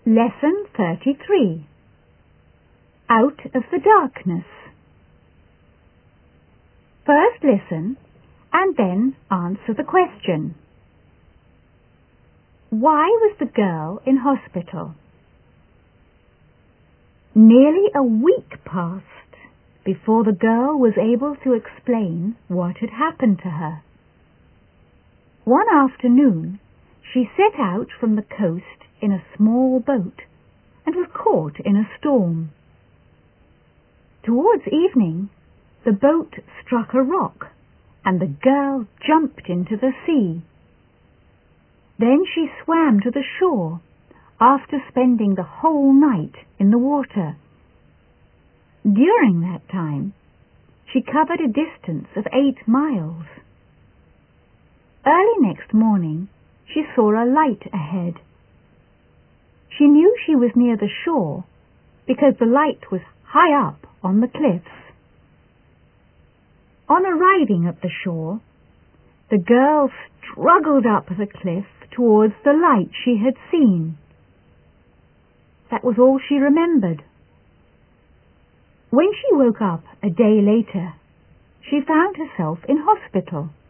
Lesson 33. Out of the Darkness. First listen and then answer the question. Why was the girl in hospital? Nearly a week passed before the girl was able to explain what had happened to her. One afternoon, she set out from the coast in a small boat and was caught in a storm. Towards evening, the boat struck a rock and the girl jumped into the sea. Then she swam to the shore after spending the whole night in the water. During that time, she covered a distance of 8 miles. Early next morning, she saw a light ahead. She knew she was near the shore because the light was high up on the cliffs. On arriving at the shore, the girl struggled up the cliff towards the light she had seen. That was all she remembered. When she woke up a day later, she found herself in hospital.